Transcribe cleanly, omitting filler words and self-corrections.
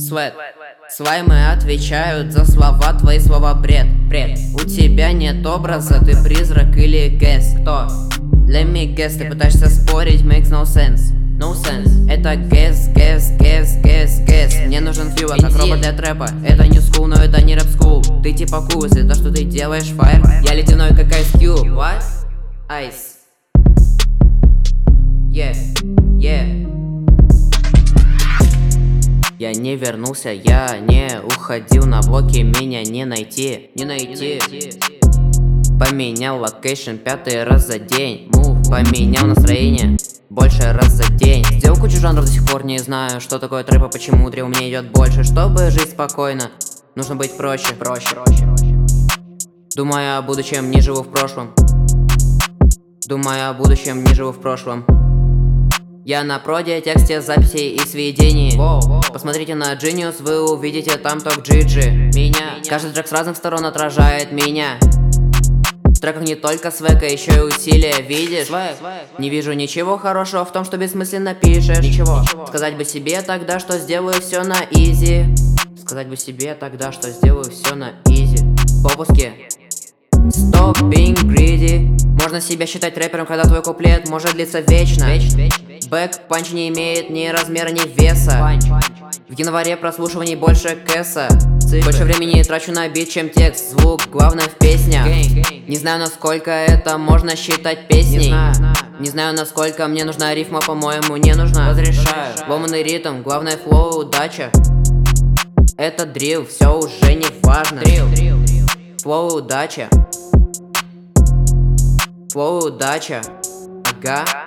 Свет. Слаймы отвечают за слова, твои слова бред. У тебя нет образа, ты призрак или гэс. Кто? Let me guess, ты пытаешься спорить, makes no sense. No sense. Это guess. Мне нужен фью, как робот для трэпа. Это new school, но это не рэп school. Ты типа cool, если то, что ты делаешь, fire. Я ледяной, как Ice Cube. What? Ice. Yeah. Я не вернулся, я не уходил на блоки, меня не найти. Поменял локейшн 5-й раз за день. Поменял настроение больше раз за день. Сделал кучу жанров, до сих пор не знаю, что такое трэп, а почему дрил мне идет больше. Чтобы жить спокойно, нужно быть проще. Думаю о будущем, не живу в прошлом. Я на проде, тексте, записей и сведений. Посмотрите на Genius, вы увидите там топ GG. Меня. Каждый трек с разных сторон отражает меня. В треках не только свек, а еще и усилия, видишь? Не вижу ничего хорошего в том, что бессмысленно пишешь. Ничего. Сказать бы себе тогда, что сделаю все на изи. Попуски. Stop being greedy. Можно себя считать рэпером, когда твой куплет может длиться вечно. Бэк-панч не имеет ни размера, ни веса. В январе прослушиваний больше кэса. Больше времени трачу на бит, чем текст. Звук главное в песнях. Не знаю, насколько это можно считать песней. Не знаю, насколько мне нужна рифма, по-моему, не нужна. Разрешаю. Ломаный ритм, главное флоу, удача. Это дрил, все уже не важно. Флоу, удача. Ага.